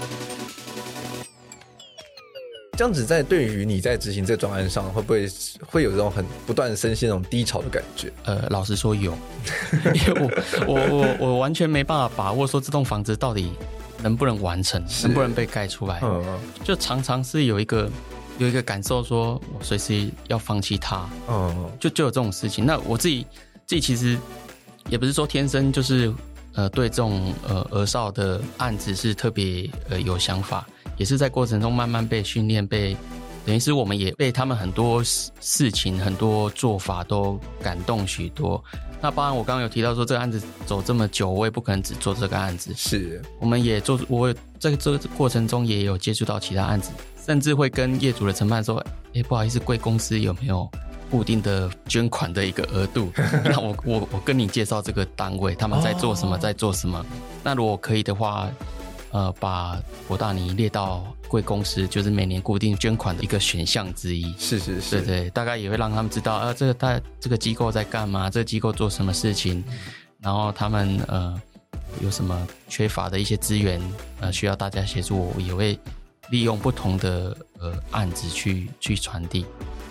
这样子对于你在执行这个专案上，会不会有这种很不断深陷那种低潮的感觉？ 老实说有，因为我完全没办法把握说这栋房子到底能不能完成，能不能被盖出来。就常常是有一个感受说我随时要放弃它。就有这种事情。那我自己其实也不是说天生就是对这种儿少的案子是特别有想法，也是在过程中慢慢被训练，等于是我们也被他们很多事情很多做法都感动许多。那包含我刚刚有提到说这个案子走这么久，我也不可能只做这个案子， 是我们也我在这个过程中也有接触到其他案子，甚至会跟业主的承办说不好意思，贵公司有没有固定的捐款的一个额度那我跟你介绍这个单位他们在做什么在做什么，那如果可以的话把国大尼列到贵公司就是每年固定捐款的一个选项之一。 是对对，大概也会让他们知道这个机构在干嘛，这个机构做什么事情，然后他们有什么缺乏的一些资源需要大家协助，我也会利用不同的案子去传递。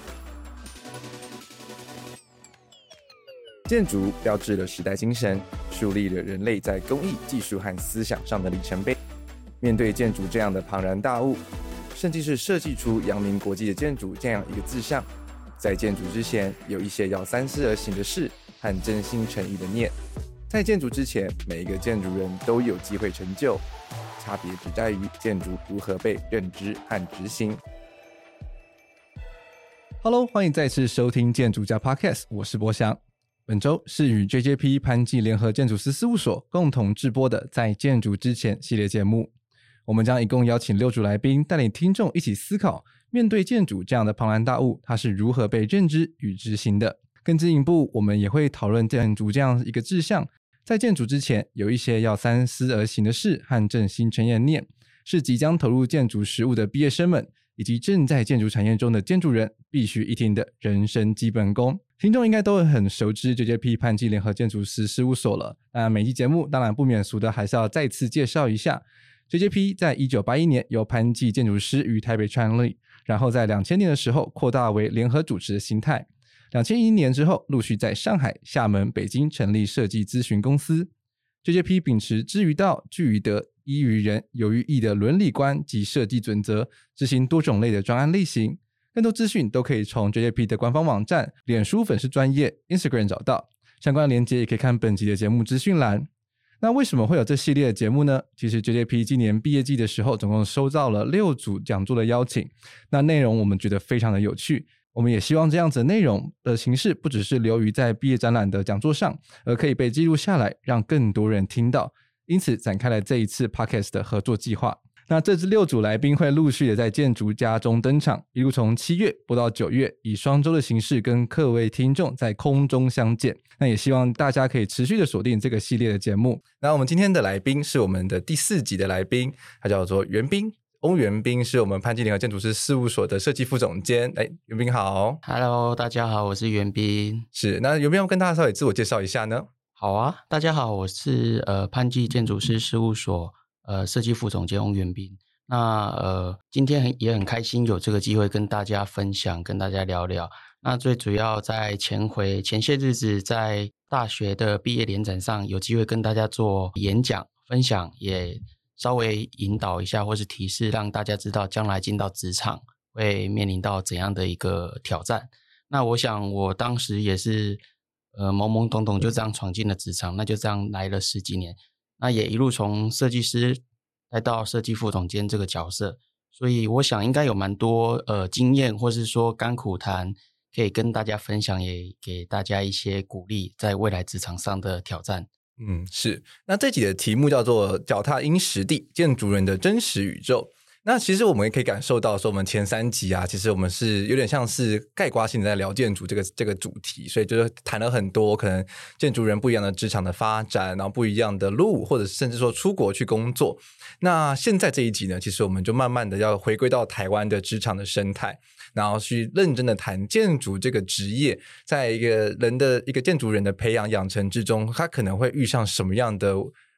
建筑标志了时代精神，树立了人类在工艺、技术和思想上的里程碑。面对建筑这样的庞然大物，甚至是设计出扬名国际的建筑这样一个志向，在建筑之前有一些要三思而行的事和真心诚意的念。在建筑之前，每一个建筑人都有机会成就，差别只在于建筑如何被认知和执行。 Hello， 欢迎再次收听建筑家 Podcast， 我是博翔。本周是与 JJP 潘记联合建筑师事务所共同制播的在建筑之前系列节目。我们将一共邀请6组来宾，带领听众一起思考，面对建筑这样的庞然大物，它是如何被认知与执行的。更进一步，我们也会讨论建筑这样一个志向，在建筑之前有一些要三思而行的事和正心诚意的念，是即将投入建筑实务的毕业生们以及正在建筑产业中的建筑人必须一听的人生基本功。听众应该都很熟知 JJP 潘记联合建筑师事务所了，每期节目当然不免俗的还是要再次介绍一下。JJP 在1981年由潘记建筑师于台北创立，然后在2000年的时候扩大为联合主持的形态。2001年之后，陆续在上海、厦门、北京成立设计咨询公司。JJP 秉持知于道、据于德、依于人、有于义的伦理观及设计准则，执行多种类的专案类型。更多资讯都可以从 JJP 的官方网站、脸书粉丝专页、Instagram 找到，相关连结也可以看本集的节目资讯栏。那为什么会有这系列的节目呢？其实 JJP 今年毕业季的时候总共收到了6组讲座的邀请，那内容我们觉得非常的有趣，我们也希望这样子的内容的形式不只是留于在毕业展览的讲座上，而可以被记录下来，让更多人听到，因此展开了这一次 Podcast 的合作计划。那这支6组来宾会陆续的在建筑家中登场，一路从7月播到9月，以双周的形式跟各位听众在空中相见。那也希望大家可以持续的锁定这个系列的节目。那我们今天的来宾是我们的第4集的来宾，他叫做袁彬，翁元彬，是我们潘记联合建筑师事务所的设计副总监。元彬好。 Hello， 大家好，我是袁彬。 是，那元彬要跟大家稍微自我介绍一下呢？ 好啊，大家好，我是潘记建筑师事务所设计副总监翁元彬。那今天也很开心有这个机会跟大家分享，跟大家聊聊。那最主要在前些日子在大学的毕业联展上有机会跟大家做演讲分享，也稍微引导一下或是提示，让大家知道将来进到职场会面临到怎样的一个挑战。那我想我当时也是懵懵懂懂就这样闯进了职场，那就这样来了10几年，那也一路从设计师来到设计副总监这个角色，所以我想应该有蛮多经验或是说甘苦谈可以跟大家分享，也给大家一些鼓励在未来职场上的挑战。 是。那这集的题目叫做脚踏因实地，建筑人的真实宇宙。那其实我们也可以感受到说，我们前3集啊，其实我们是有点像是概括性的在聊建筑这个主题，所以就是谈了很多可能建筑人不一样的职场的发展，然后不一样的路，或者甚至说出国去工作。那现在这一集呢，其实我们就慢慢的要回归到台湾的职场的生态，然后去认真的谈建筑这个职业在一个建筑人的培养养成之中，他可能会遇上什么样的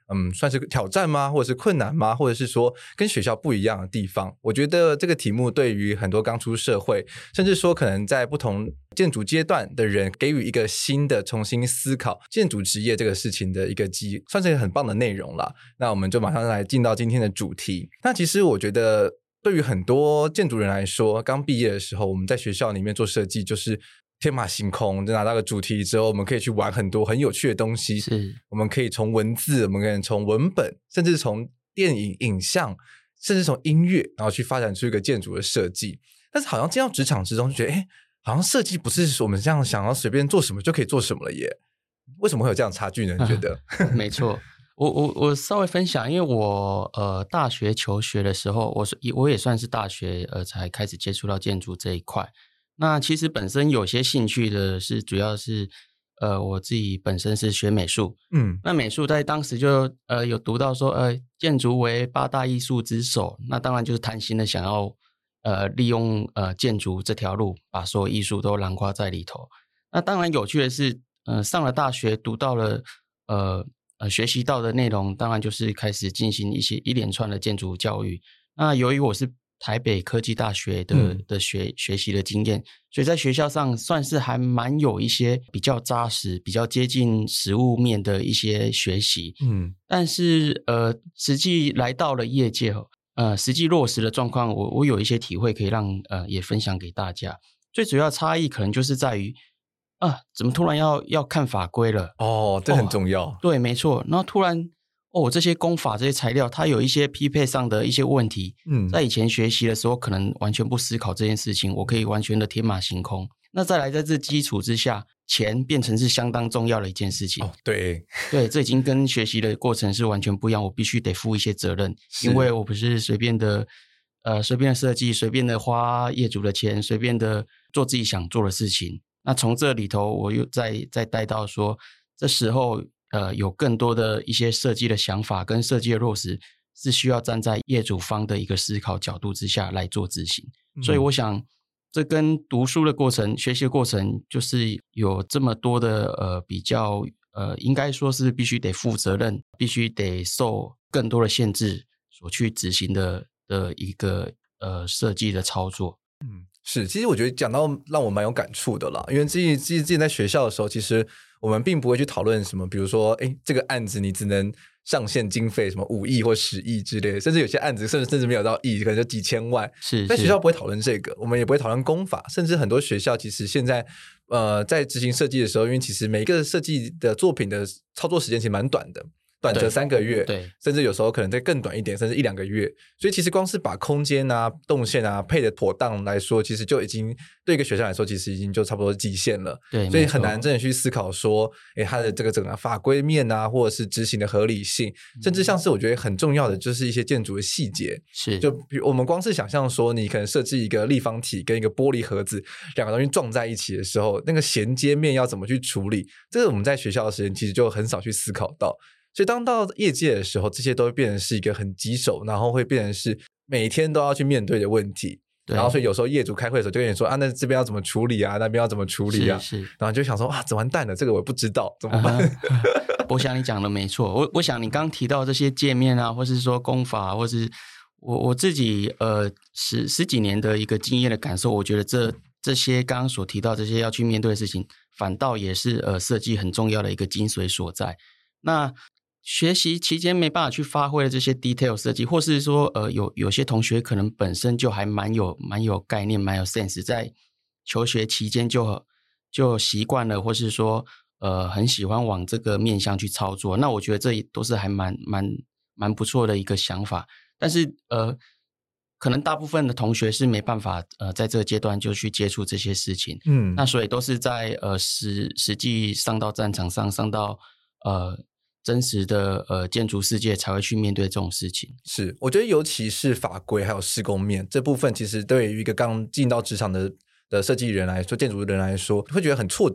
算是挑战吗？或者是困难吗？或者是说跟学校不一样的地方？我觉得这个题目对于很多刚出社会，甚至说可能在不同建筑阶段的人，给予一个新的重新思考建筑职业这个事情的一个算是一个很棒的内容啦。那我们就马上来进到今天的主题。那其实我觉得对于很多建筑人来说，刚毕业的时候，我们在学校里面做设计就是天马行空，就拿到个主题之后，我们可以去玩很多很有趣的东西。 是，我们可以从文字，我们可以从文本，甚至从电影影像，甚至从音乐，然后去发展出一个建筑的设计。但是好像进到职场之中就觉得好像设计不是我们这样想要随便做什么就可以做什么了耶。为什么会有这样差距呢？你觉得？ 没错，我稍微分享，因为我大学求学的时候，我也算是大学才开始接触到建筑这一块。那其实本身有些兴趣的是，主要是我自己本身是学美术，那美术在当时就有读到说建筑为8大艺术之首，那当然就是贪心的想要利用建筑这条路把所有艺术都囊括在里头。那当然有趣的是上了大学读到了学习到的内容，当然就是开始进行一连串的建筑教育。那由于我是台北科技大学的学习的经验，所以在学校上算是还蛮有一些比较扎实、比较接近实务面的一些学习。但是实际来到了业界实际落实的状况，我有一些体会可以让也分享给大家。最主要差异可能就是在于怎么突然要看法规了？ 这很重要。 对，没错。然后突然这些工法这些材料它有一些匹配上的一些问题，在以前学习的时候可能完全不思考这件事情，我可以完全的天马行空。那再来在这基础之下，钱变成是相当重要的一件事情。 对， 这已经跟学习的过程是完全不一样，我必须得负一些责任，因为我不是随便的设计，随便的花业主的钱，随便的做自己想做的事情。那从这里头我又再带到说，这时候有更多的一些设计的想法跟设计的落实是需要站在业主方的一个思考角度之下来做执行。所以我想这跟读书的过程学习的过程就是有这么多的比较应该说是必须得负责任，必须得受更多的限制所去执行的一个设计的操作。 是，其实我觉得讲到让我蛮有感触的啦，因为之前在学校的时候，其实我们并不会去讨论什么，比如说这个案子你只能上限经费什么5亿或10亿之类的，甚至有些案子甚至没有到亿，可能就几千万。在学校不会讨论这个，我们也不会讨论工法，甚至很多学校其实现在在执行设计的时候，因为其实每一个设计的作品的操作时间其实蛮短的，短则3个月， 对， 甚至有时候可能再更短一点，甚至1-2个月。所以其实光是把空间啊、动线啊配得妥当来说，其实就已经对一个学校来说，其实已经就差不多极限了。 对， 所以很难真的去思考说，它的这个整个法规面啊，或者是执行的合理性，甚至像是我觉得很重要的就是一些建筑的细节。 是， 就比如我们光是想象说，你可能设计一个立方体跟一个玻璃盒子，两个东西撞在一起的时候，那个衔接面要怎么去处理，这个我们在学校的时间其实就很少去思考到。所以当到业界的时候，这些都会变成是一个很棘手，然后会变成是每天都要去面对的问题。然后所以有时候业主开会的时候就跟你说那这边要怎么处理啊，那边要怎么处理啊， 是然后就想说这完蛋了，这个我不知道怎么办。 我想你讲的没错，我想你刚提到这些界面啊，或是说工法，或是我自己十几年的一个经验的感受，我觉得这些刚刚所提到这些要去面对的事情，反倒也是设计很重要的一个精髓所在。那学习期间没办法去发挥的这些 detail 设计，或是说有些同学可能本身就还蛮有概念，蛮有 sense， 在求学期间就习惯了，或是说很喜欢往这个面向去操作。那我觉得这都是还蛮不错的一个想法。但是可能大部分的同学是没办法在这个阶段就去接触这些事情。那所以都是在实际上到战场上，上到真实的建筑世界才会去面对这种事情。 是，我觉得尤其是法规还有施工面这部分，其实对于一个刚进到职场的设计人来说，建筑人来说会觉得很挫折，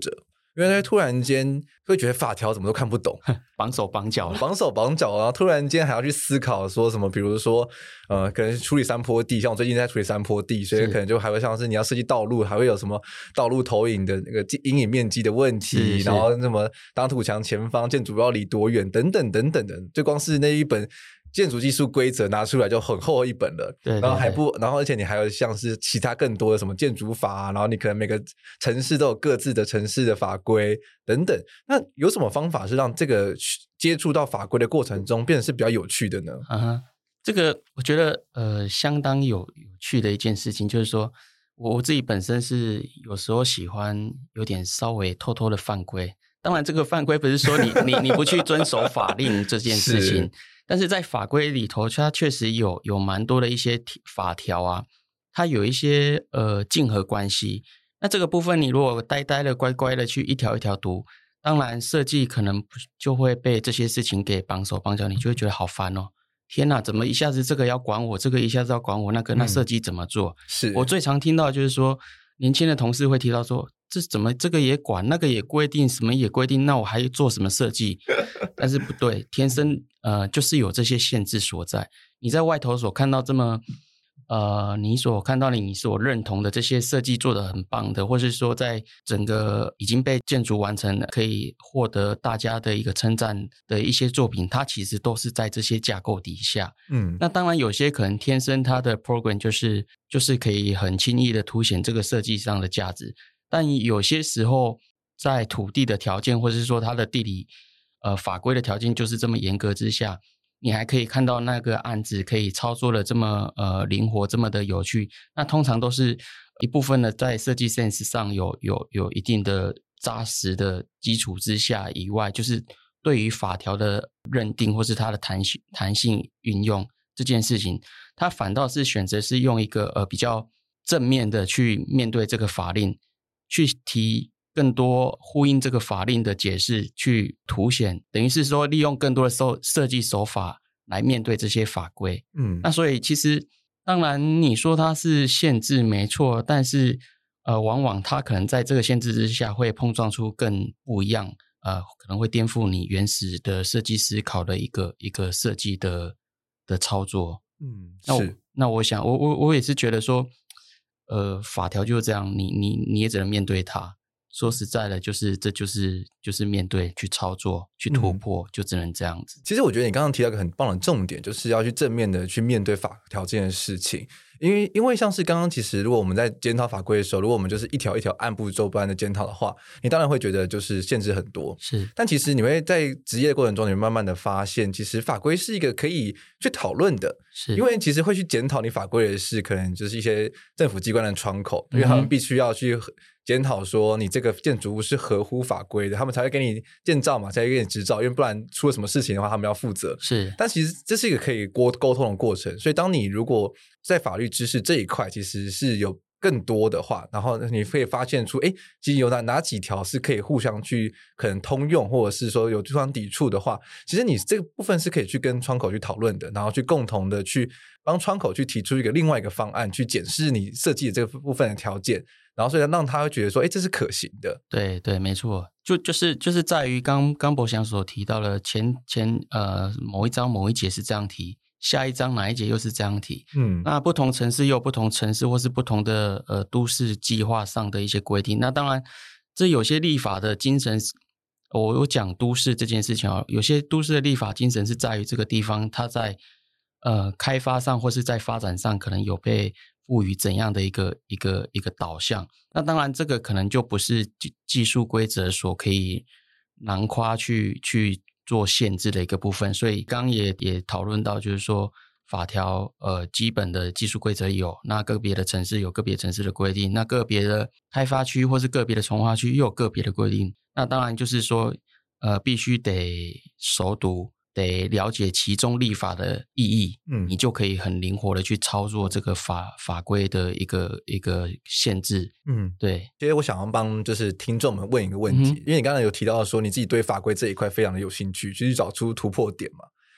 因为突然间会觉得法条怎么都看不懂， 绑手绑脚， 绑手绑脚，然后突然间还要去思考说什么，比如说可能处理山坡地，像我最近在处理山坡地，所以可能就还会像是你要设计道路，还会有什么道路投影的那个阴影面积的问题，然后什么当土墙前方建筑要离多远等等等等的，就光是那一本建筑技术规则拿出来就很厚一本了， 对， 然后而且你还有像是其他更多的什么建筑法啊，然后你可能每个城市都有各自的城市的法规等等。那有什么方法是让这个接触到法规的过程中变得是比较有趣的呢？ 这个我觉得相当有趣的一件事情，就是说我自己本身是有时候喜欢有点稍微偷偷的犯规。当然这个犯规不是说你不去遵守法令这件事情，但是在法规里头它确实有蛮多的一些法条啊，它有一些竞合关系。那这个部分你如果呆呆的乖乖的去一条一条读，当然设计可能就会被这些事情给绑手绑脚，你就会觉得好烦哦。天哪，怎么一下子这个要管我，这个一下子要管我，那设计怎么做？ 是我最常听到就是说年轻的同事会提到说，这怎么这个也管，那个也规定，什么也规定，那我还做什么设计？但是不对，天生就是有这些限制所在。你在外头所看到这么你所看到的你所认同的这些设计做得很棒的，或是说在整个已经被建筑完成可以获得大家的一个称赞的一些作品，它其实都是在这些架构底下。那当然有些可能天生它的 program 就是可以很轻易的凸显这个设计上的价值，但有些时候在土地的条件或是说它的地理法规的条件就是这么严格之下，你还可以看到那个案子可以操作的这么灵活，这么的有趣，那通常都是一部分的在设计 sense 上有一定的扎实的基础之下以外，就是对于法条的认定或是它的弹性运用这件事情，它反倒是选择是用一个比较正面的去面对这个法令，去提更多呼应这个法令的解释，去凸显，等于是说利用更多的设计手法来面对这些法规。那所以其实当然你说它是限制没错，但是往往它可能在这个限制之下会碰撞出更不一样可能会颠覆你原始的设计思考的一个设计的操作。那我想我也是觉得说法条就是这样，你也只能面对它。说实在的，这就是面对去操作去突破，就只能这样子。 其实我觉得你刚刚提到一个很棒的重点，就是要去正面的去面对法条这件事情。因为像是刚刚其实如果我们在检讨法规的时候，如果我们就是一条一条按部就班的检讨的话，你当然会觉得就是限制很多。 是， 但其实你会在职业的过程中，你会慢慢的发现，其实法规是一个可以去讨论的。 是， 因为其实会去检讨你法规的是可能就是一些政府机关的窗口，因为他们必须要去检讨说你这个建筑物是合乎法规的，他们才会给你建造嘛，才会给你执照，因为不然出了什么事情的话他们要负责。 是， 但其实这是一个可以沟通的过程，所以当你如果在法律知识这一块其实是有更多的话，然后你可以发现出其实有哪几条是可以互相去可能通用，或者是说有对方抵触的话，其实你这个部分是可以去跟窗口去讨论的，然后去共同的去帮窗口去提出另外一个方案，去检视你设计的这个部分的条件，然后所以让他会觉得说这是可行的。对对，没错，就是在于刚博翔所提到的前某一章某一节是这样提，下一章哪一节又是这样提。那不同城市又有不同城市或是不同的都市计划上的一些规定。那当然这有些立法的精神，我讲都市这件事情有些都市的立法精神是在于这个地方它在开发上或是在发展上可能有被赋予怎样的一个导向。那当然这个可能就不是技术规则所可以囊括去做限制的一个部分。所以刚刚也讨论到，就是说法条基本的技术规则有，那个别的城市有个别城市的规定，那个别的开发区或是个别的重划区又有个别的规定。那当然就是说必须得熟读，得了解其中立法的意义，你就可以很灵活的去操作这个法规的一个限制。对。 其实我想要帮就是听众们问一个问题，因为你刚才有提到说你自己对法规这一块非常的有兴趣，去找出突破点嘛。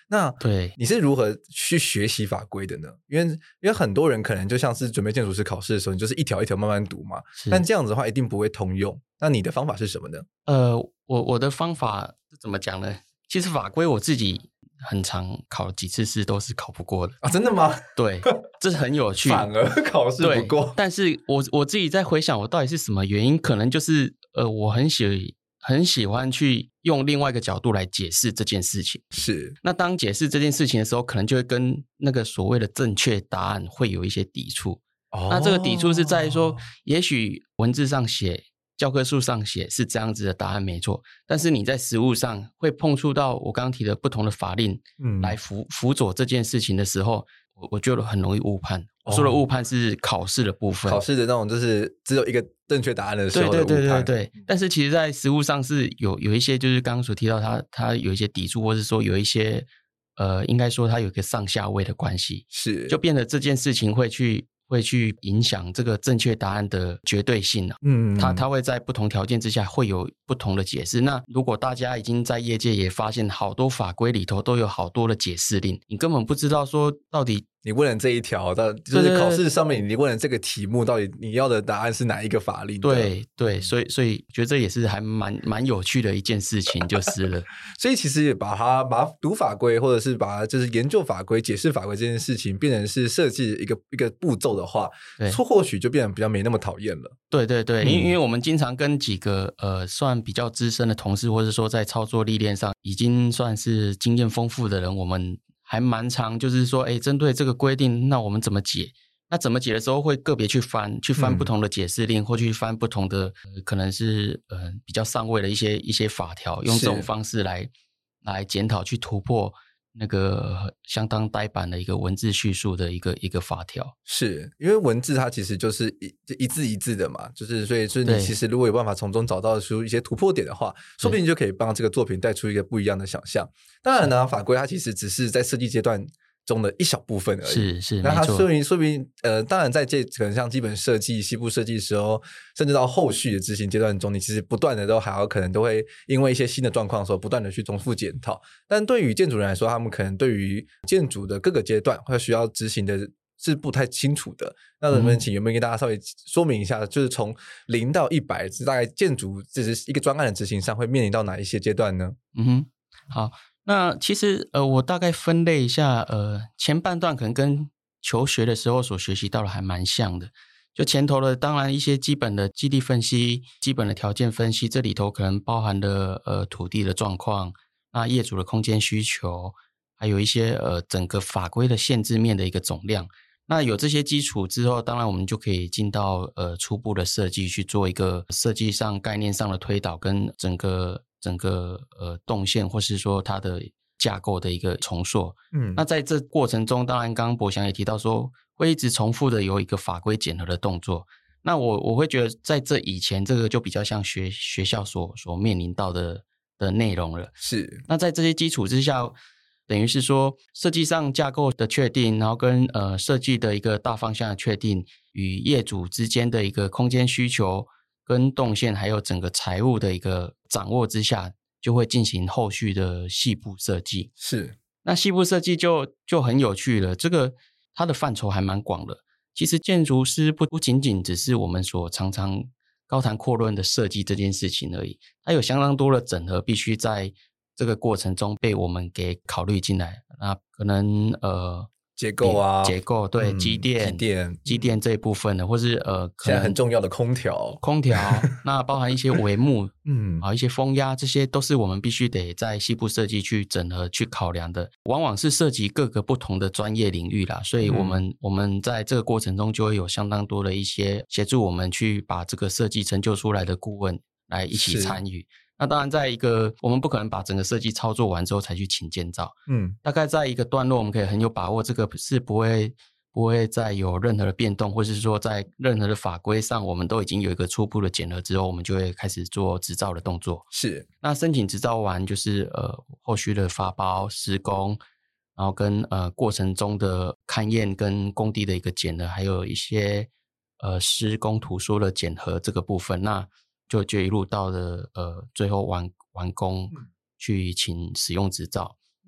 那对， 你是如何去学习法规的呢？因为很多人可能就像是准备建筑师考试的时候，你就是一条一条慢慢读嘛，但这样子的话一定不会通用。那你的方法是什么呢？ 我的方法怎么讲呢？其实法规我自己很常考几次试都是考不过的啊，真的吗？ 对，这是很有趣， 反而考试不过。 但是我自己在回想，我到底是什么原因？可能就是我很喜欢去用另外一个角度来解释这件事情。 是， 那当解释这件事情的时候，可能就会跟那个所谓的正确答案会有一些抵触。那这个抵触是在于说，也许文字上写，教科书上写是这样子的答案没错，但是你在实务上会碰触到我刚刚提的不同的法令，来辅佐这件事情的时候，我觉得很容易误判。我说的误判是考试的部分， 考试的那种就是只有一个正确答案的时候的误判。 对。但是其实在实务上是有一些就是刚刚所提到它有一些抵触，或是说有一些应该说它有一个上下位的关系， 是就变得这件事情会去影响这个正确答案的绝对性啊。它会在不同条件之下会有不同的解释。那如果大家已经在业界也发现好多法规里头都有好多的解释令，你根本不知道说到底你问了这一条，就是考试上面你问了这个题目，到底你要的答案是哪一个法令的？ 对，所以觉得这也是还蛮有趣的一件事情，就是了。 所以其实也把读法规，或者是把就是研究法规、解释法规这件事情，变成是设计一个步骤的话，或许就变得比较没那么讨厌了。 对，因为我们经常跟几个算比较资深的同事，或者说在操作历练上已经算是经验丰富的人，我们还蛮常就是说，针对这个规定，那我们怎么解？那怎么解的时候会个别去翻不同的解释令，或去翻不同的可能是比较上位的一些法条，用这种方式来检讨，去突破那个相当呆板的一个文字叙述的一个法条。 是因为文字它其实就是一字一字的嘛，就是所以你其实如果有办法从中找到出一些突破点的话，说不定就可以帮这个作品带出一个不一样的想象。当然呢，法规它其实只是在设计阶段中的一小部分而已。 是， 那它说明当然在可能像基本设计、细部设计的时候，甚至到后续的执行阶段中，你其实不断的都还有可能都会因为一些新的状况的时候，不断的去重复检讨。但对于建筑人来说，他们可能对于建筑的各个阶段会需要执行的是不太清楚的。那能不能请有没有跟大家稍微说明一下，就是从0到100，大概建筑这是一个专案的执行上会面临到哪一些阶段呢？ 好。那其实我大概分类一下，前半段可能跟求学的时候所学习到的还蛮像的。就前头的当然一些基本的基地分析、基本的条件分析，这里头可能包含了土地的状况，那业主的空间需求，还有一些整个法规的限制面的一个总量。那有这些基础之后，当然我们就可以进到初步的设计，去做一个设计上概念上的推导，跟整个动线或是说它的架构的一个重塑。那在这过程中，当然刚刚博翔也提到说会一直重复的有一个法规检核的动作。那我会觉得在这以前，这个就比较像学校所面临到的内容了。 是。 那在这些基础之下，等于是说设计上架构的确定，然后跟设计的一个大方向的确定，与业主之间的一个空间需求跟动线，还有整个财务的一个掌握之下，就会进行后续的细部设计。 是。 那细部设计就很有趣了，这个它的范畴还蛮广的。其实建筑师不仅仅只是我们所常常高谈阔论的设计这件事情而已，它有相当多的整合必须在这个过程中被我们给考虑进来。那可能结构啊， 结构对，机电这一部分的，或是可能现在很重要的空调， 那包含一些帷幕，一些风压，这些都是我们必须得在细部设计去整合去考量的，往往是涉及各个不同的专业领域啦，所以我们在这个过程中就会有相当多的一些协助我们去把这个设计成就出来的顾问来一起参与。那当然在一个我们不可能把整个设计操作完之后才去请建造，大概在一个段落我们可以很有把握，这个是不会再有任何的变动，或是说在任何的法规上我们都已经有一个初步的检核之后，我们就会开始做执照的动作。 是。 那申请执照完就是后续的发包施工，然后跟过程中的勘验跟工地的一个检核，还有一些施工图书的检核这个部分，那就一路到了最后完工去请使用执照。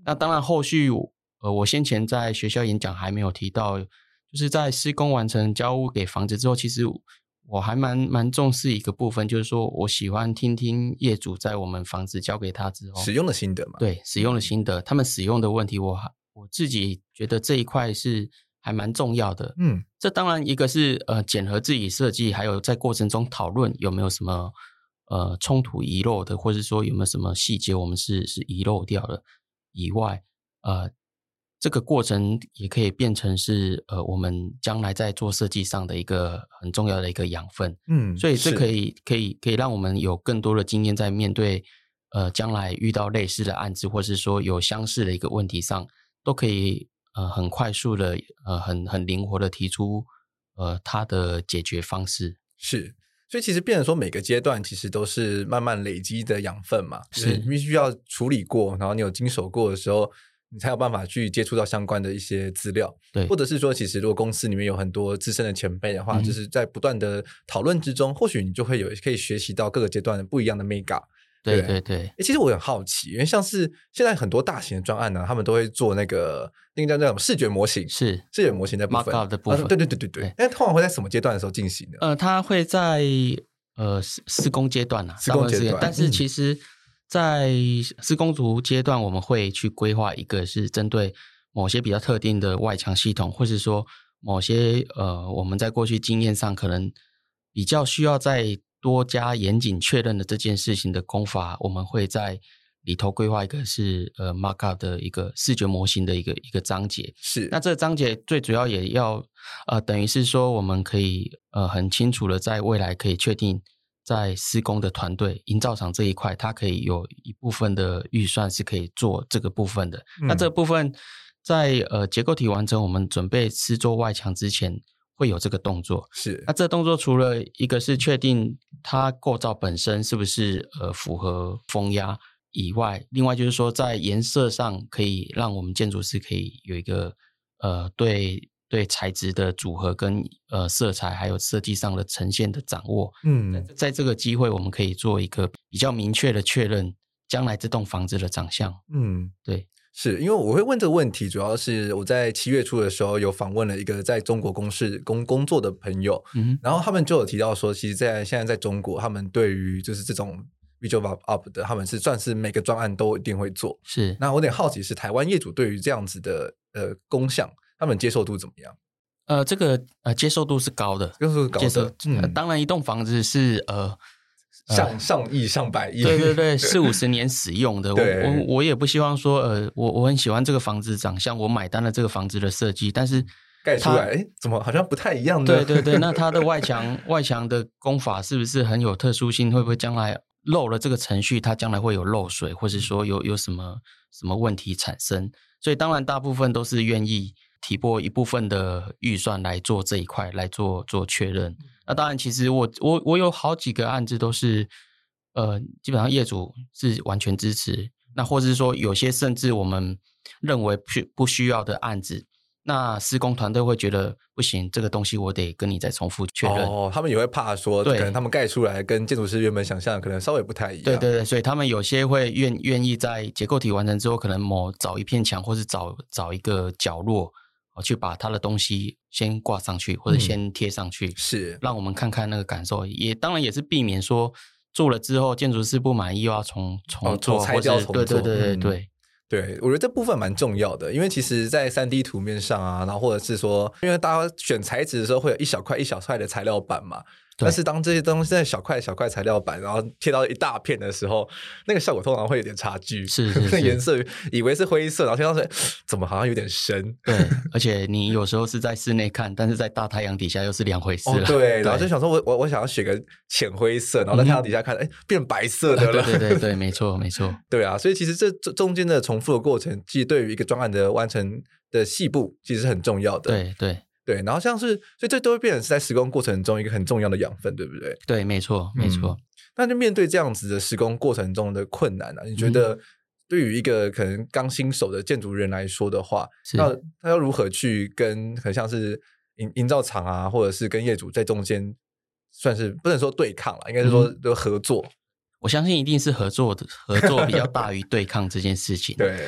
那当然后续我先前在学校演讲还没有提到，就是在施工完成交屋给房子之后，其实我还蛮重视一个部分，就是说我喜欢听听业主在我们房子交给他之后使用的心得嘛。 对，使用的心得，他们使用的问题，我自己觉得这一块是还蛮重要的。这当然一个是检核自己设计，还有在过程中讨论有没有什么冲突遗漏的，或者说有没有什么细节我们是遗漏掉的以外，这个过程也可以变成是我们将来在做设计上的一个很重要的一个养分。所以这可以让我们有更多的经验在面对将来遇到类似的案子，或是说有相似的一个问题上，都可以很快速的很灵活的提出它的解决方式。 是，所以其实变成说每个阶段其实都是慢慢累积的养分嘛，就是必须要处理过，然后你有经手过的时候，你才有办法去接触到相关的一些资料。对，或者是说其实如果公司里面有很多资深的前辈的话，就是在不断的讨论之中，或许你就会可以学习到各个阶段的不一样的 mega。 对对对， 其实我很好奇，因为像是现在很多大型的专案呢，他们都会做那个叫那种视觉模型， 是视觉模型的部分 ，markup 的部分， 对。那通常会在什么阶段的时候进行呢？ 它会在施工阶段啊， 施工阶段。 但是其实，在施工图阶段，我们会去规划一个是针对某些比较特定的外墙系统，或是说某些我们在过去经验上可能比较需要在多加严谨确认的这件事情的工法，我们会在里头规划一个是markup 的一个视觉模型的一个章节。 是， 那这个章节最主要也要等于是说我们可以很清楚的在未来可以确定在施工的团队营造厂这一块，它可以有一部分的预算是可以做这个部分的。那这个部分在结构体完成我们准备施作外墙之前会有这个动作。 是， 那这个动作除了一个是确定它构造本身是不是符合风压以外，另外就是说在颜色上可以让我们建筑师可以有一个对材质的组合跟色彩还有设计上的呈现的掌握。在这个机会我们可以做一个比较明确的确认将来这栋房子的长相。对。 是，因为我会问这个问题，主要是我在7月初的时候有访问了一个在中国工作的朋友，然后他们就有提到说，其实现在在中国，他们对于就是这种 visual up 的，他们是算是每个专案都一定会做。 是， 那我有点好奇是台湾业主对于这样子的工项，他们接受度怎么样？ 这个接受度是高的， 接受度高的。 当然一栋房子是上亿上百亿， 对对对，40-50年使用的。我也不希望说我很喜欢这个房子长相，我买单了这个房子的设计，但是盖出来怎么好像不太一样呢？ 对对对，那它的外墙的工法是不是很有特殊性？会不会将来漏了这个程序，它将来会有漏水，或是说有什么问题产生？所以当然大部分都是愿意提拨一部分的预算来做这一块，来做确认。那当然其实我有好几个案子都是基本上业主是完全支持，那或者是说有些甚至我们认为不需要的案子，那施工团队会觉得不行，这个东西我得跟你再重复确认。 他们也会怕说可能他们盖出来跟建筑师原本想象的可能稍微不太一样。 对对对，所以他们有些会愿意在结构体完成之后，可能找一片墙或是找一个角落去把他的东西先挂上去或者先贴上去， 是让我们看看那个感受，也当然也是避免说做了之后建筑师不满意又要重做， 拆掉重做。 对， 我觉得这部分蛮重要的，因为其实在 3D 图面上啊，然后或者是说因为大家选材质的时候会有一小块一小块的材料板嘛，但是当这些东西在小块材料板然后贴到一大片的时候，那个效果通常会有点差距。 是那颜色以为是灰色，然后贴到水怎么好像有点深。 对，而且你有时候是在室内看，但是在大太阳底下又是两回事了。 对，然后就想说我想要选个浅灰色，然后在太阳底下看变白色的了。 对，没错。 对啊，所以其实这中间的重复的过程其实对于一个专案的完成的细部其实是很重要的。对，然后像是所以这都会变成是在施工过程中一个很重要的养分，对不对？ 对，没错。 那就面对这样子的施工过程中的困难你觉得对于一个可能刚新手的建筑人来说的话，他要如何去跟很像是营造厂啊，或者是跟业主在中间算是不能说对抗啦，应该是说合作。 我相信一定是合作比较大于对抗这件事情。 对。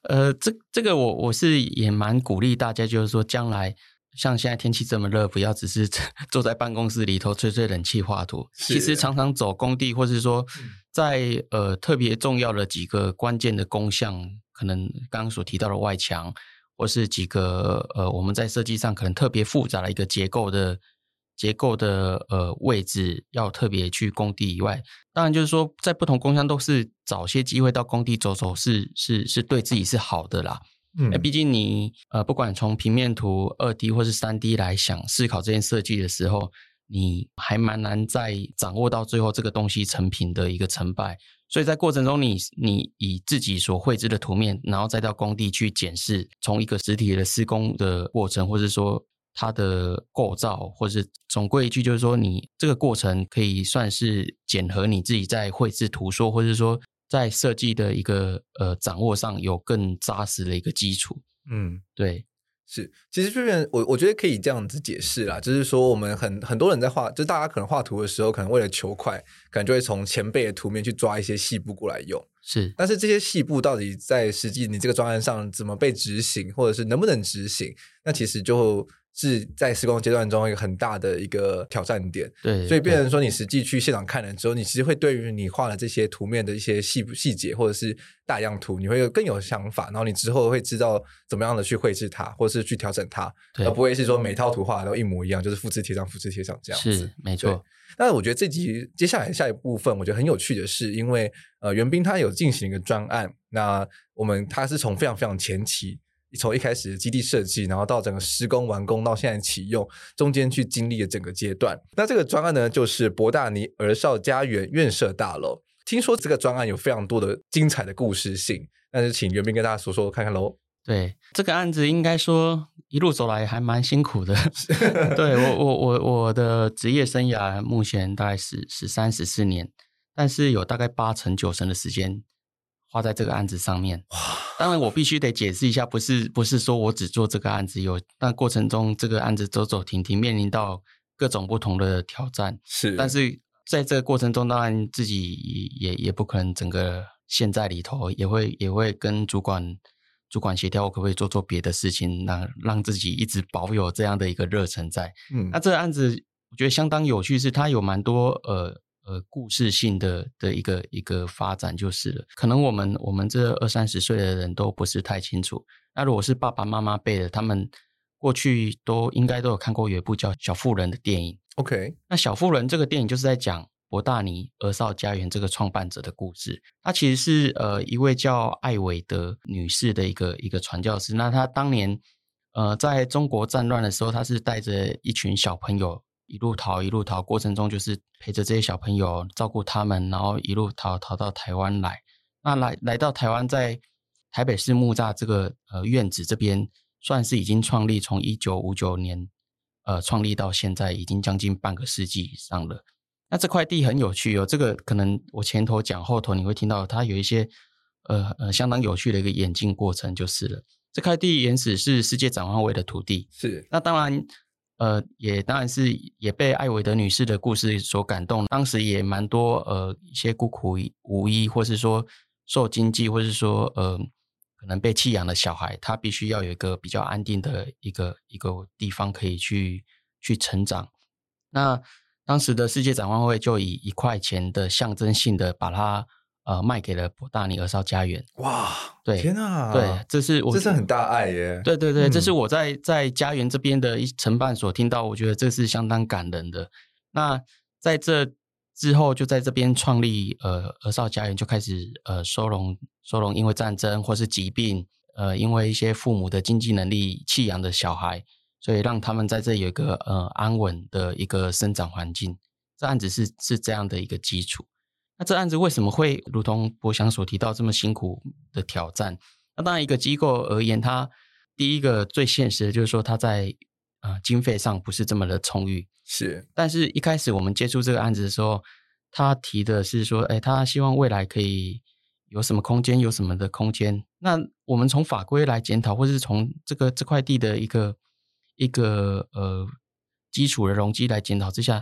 这个我是也蛮鼓励大家，就是说将来像现在天气这么热，不要只是坐在办公室里头吹吹冷气画图，其实常常走工地，或是说在特别重要的几个关键的工项，可能刚刚所提到的外墙，或是几个我们在设计上可能特别复杂的一个结构的位置，要特别去工地以外，当然就是说在不同工项都是找些机会到工地走走是对自己是好的啦。毕竟你不管从平面图 2D 或是 3D 来想思考这件设计的时候，你还蛮难在掌握到最后这个东西成品的一个成败，所以在过程中你以自己所绘制的图面，然后再到工地去检视，从一个实体的施工的过程，或是说它的构造，或是总归一句就是说你这个过程可以算是检核你自己在绘制图说，或是说在设计的一个掌握上有更扎实的一个基础。对， 是，其实就是我觉得可以这样子解释啦，就是说我们很多人在画，就是大家可能画图的时候，可能为了求快，可能就会从前辈的图面去抓一些细部过来用。 是， 但是这些细部到底在实际你这个专案上怎么被执行，或者是能不能执行，那其实就是在施工阶段中一个很大的一个挑战点。 对， 所以变成说你实际去现场看了之后，你其实会对于你画的这些图面的一些细节或者是大样图，你会更有想法，然后你之后会知道怎么样的去绘制它，或是去调整它，而不会是说每套图画都一模一样，就是复制贴上这样子。 是，没错。 但是我觉得这集接下来下一部分我觉得很有趣的是，因为元彬他有进行一个专案，那他是从非常非常前期，从一开始的基地设计，然后到整个施工完工到现在启用，中间去经历了整个阶段。那这个专案呢，就是博大尼儿少家园院舍大楼。听说这个专案有非常多的精彩的故事性，那就请元彬跟大家说说看看咯。 对，这个案子应该说一路走来还蛮辛苦的。对，我的职业生涯目前大概是13、14年，但是有大概8成9成的时间花在这个案子上面。当然我必须得解释一下，不是说我只做这个案子，但过程中这个案子走走停停，面临到各种不同的挑战。 是，但是在这个过程中，当然自己也不可能整个陷在里头，也会跟主管协调，我可不可以做别的事情，让自己一直保有这样的一个热忱在。那这个案子我觉得相当有趣，是它有蛮多故事性的一个发展就是了。可能我们这20-30岁的人都不是太清楚。那如果是爸爸妈妈辈的，他们过去应该都有看过有一部叫《小妇人》的电影。 OK， 那《小妇人》这个电影就是在讲博大尼儿少家园这个创办者的故事。她其实是一位叫艾伟德女士的一个传教士。那她当年在中国战乱的时候，她是带着一群小朋友一路逃，过程中就是陪着这些小朋友照顾他们，然后一路逃到台湾来。那来到台湾，在台北市木栅这个院子这边，算是已经创立，从1959年创立到现在，已经将近半个世纪以上了。那这块地很有趣哦，这个可能我前头讲后头你会听到它有一些相当有趣的一个演进过程就是了。这块地原始是世界展望会的土地， 是。 那当然当然是也被艾维德女士的故事所感动，当时也蛮多一些孤苦无依，或是说受经济，或是说可能被弃养的小孩，他必须要有一个比较安定的一个地方可以去成长。那当时的世界展望会就以1块钱的象征性的把它卖给了博大尼儿少家园。 哇， 对， 天啊， 对，这是很大爱耶。 对，这是我在家园这边的承办所听到，我觉得这是相当感人的。那在这之后，就在这边创立儿少家园，就开始收容因为战争或是疾病因为一些父母的经济能力弃养的小孩，所以让他们在这里有一个安稳的一个生长环境。这案子是这样的一个基础。那这案子为什么会如同博翔所提到这么辛苦的挑战？那当然一个机构而言，它第一个最现实的就是说它在经费上不是这么的充裕。 是， 但是一开始我们接触这个案子的时候，他提的是说他希望未来可以有什么空间有什么的空间。那我们从法规来检讨，或是从这块地的一个基础的容积来检讨之下，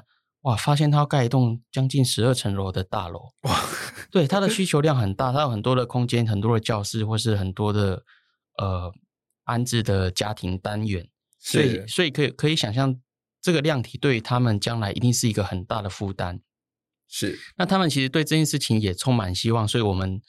哇，发现他要盖一栋将近12层楼的大楼。哇，对，他的需求量很大，他有很多的空间，很多的教室，或是很多的安置的家庭单元。所以可以想象，这个量体对他们将来一定是一个很大的负担。 是， 那他们其实对这件事情也充满希望，所以我们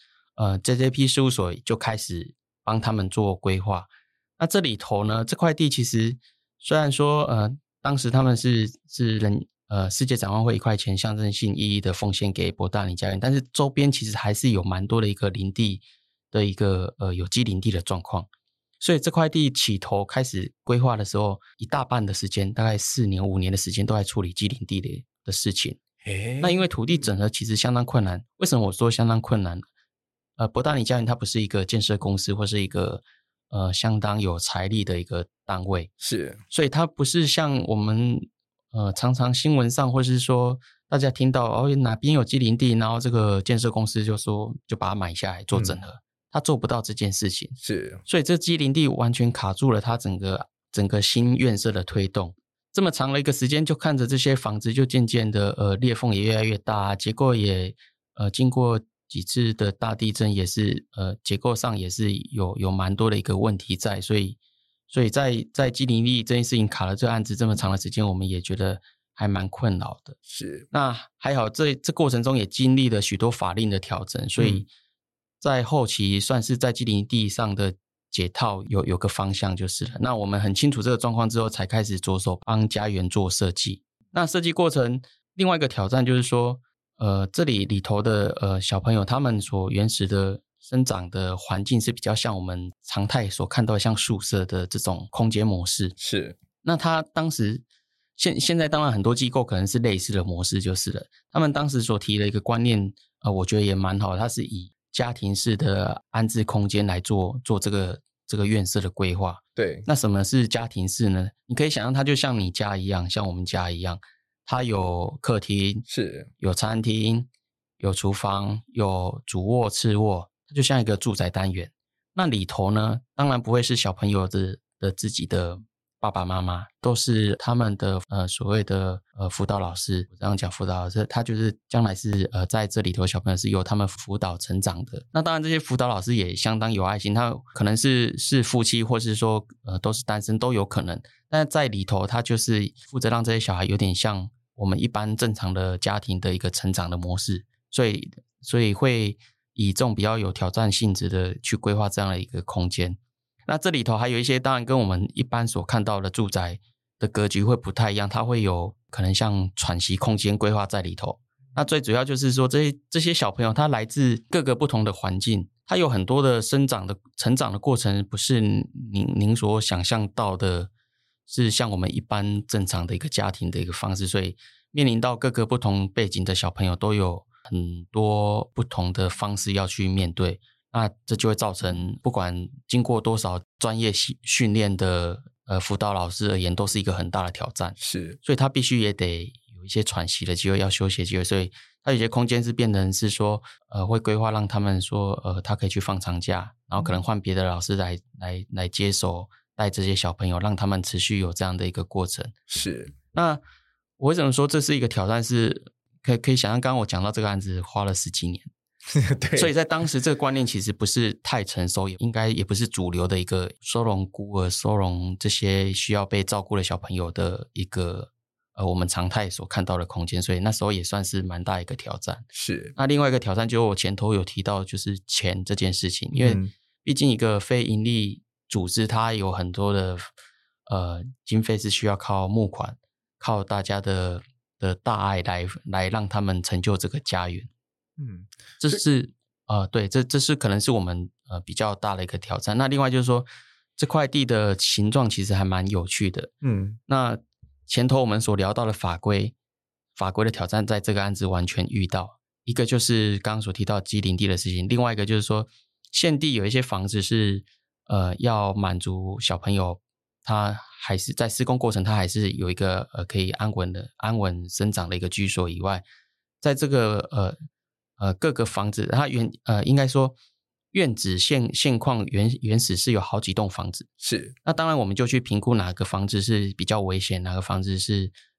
JJP 事务所就开始帮他们做规划。那这里头呢，这块地其实虽然说当时他们是世界展望会1块钱象征性意义的奉献给博大尼家园，但是周边其实还是有蛮多的一个林地的一个有机林地的状况。所以这块地起头开始规划的时候，一大半的时间，大概4年5年的时间都在处理基林地的事情。那因为土地整合其实相当困难。为什么我说相当困难？博大尼家园它不是一个建设公司或是一个相当有财力的一个单位， 是， 所以它不是像我们常常新闻上或是说大家听到哪边有基林地，然后这个建设公司就说就把它买下来做整合。他做不到这件事情， 是， 所以这基林地完全卡住了他整个新院舍的推动。这么长的一个时间，就看着这些房子就渐渐的裂缝也越来越大，结构也经过几次的大地震，也是结构上也是有蛮多的一个问题在，所以在基林地这件事情卡了这个案子这么长的时间，我们也觉得还蛮困扰的。 是， 那还好这过程中也经历了许多法令的调整，所以在后期算是在基林地上的解套有个方向就是了。那我们很清楚这个状况之后，才开始着手帮家园做设计。那设计过程另外一个挑战就是说这里头的小朋友他们所原始的生长的环境是比较像我们常态所看到像宿舍的这种空间模式。 是， 那他当时现在当然很多机构可能是类似的模式就是了。他们当时所提的一个观念我觉得也蛮好的，它是以家庭式的安置空间来做这个院舍的规划。 对， 那什么是家庭式呢？你可以想象它就像你家一样，像我们家一样，它有客厅， 是， 有餐厅，有厨房，有主卧次卧，它就像一个住宅单元。那里头呢，当然不会是小朋友的自己的爸爸妈妈，都是他们的所谓的辅导老师。我这样讲辅导老师，他就是将来是在这里头小朋友是由他们辅导成长的。那当然这些辅导老师也相当有爱心，他可能是夫妻，或是说都是单身都有可能。但在里头他就是负责让这些小孩有点像我们一般正常的家庭的一个成长的模式，所以会以这种比较有挑战性质的去规划这样的一个空间。那这里头还有一些当然跟我们一般所看到的住宅的格局会不太一样，它会有可能像喘息空间规划在里头。那最主要就是说这些小朋友他来自各个不同的环境，他有很多的成长的过程不是您所想象到的是像我们一般正常的一个家庭的一个方式，所以面临到各个不同背景的小朋友都有很多不同的方式要去面对。那这就会造成不管经过多少专业训练的辅导老师而言，都是一个很大的挑战。 是， 所以他必须也得有一些喘息的机会，要休息的机会。所以他有些空间是变成是说会规划让他们说他可以去放长假，然后可能换别的老师来接手带这些小朋友，让他们持续有这样的一个过程。 是。 那我为什么说这是一个挑战？是可以想象，刚刚我讲到这个案子花了10几年。 对， 所以在当时这个观念其实不是太成熟，应该也不是主流的一个收容孤儿、收容这些需要被照顾的小朋友的一个我们常态所看到的空间，所以那时候也算是蛮大一个挑战。 是。 那另外一个挑战就是我前头有提到，就是钱这件事情，因为毕竟一个非营利组织，它有很多的经费是需要靠募款，靠大家的大爱来让他们成就这个家园。这是对，这是可能是我们比较大的一个挑战。那另外就是说，这块地的形状其实还蛮有趣的。那前头我们所聊到的法规的挑战，在这个案子完全遇到。一个就是刚刚所提到基林地的事情，另外一个就是说，现地有一些房子是要满足小朋友，他还是在施工过程，他还是有一个可以安稳生长的一个居所以外，在这个各个房子，它应该说院址现况原始是有好几栋房子。 是。 那当然我们就去评估哪个房子是比较危险，哪个房子是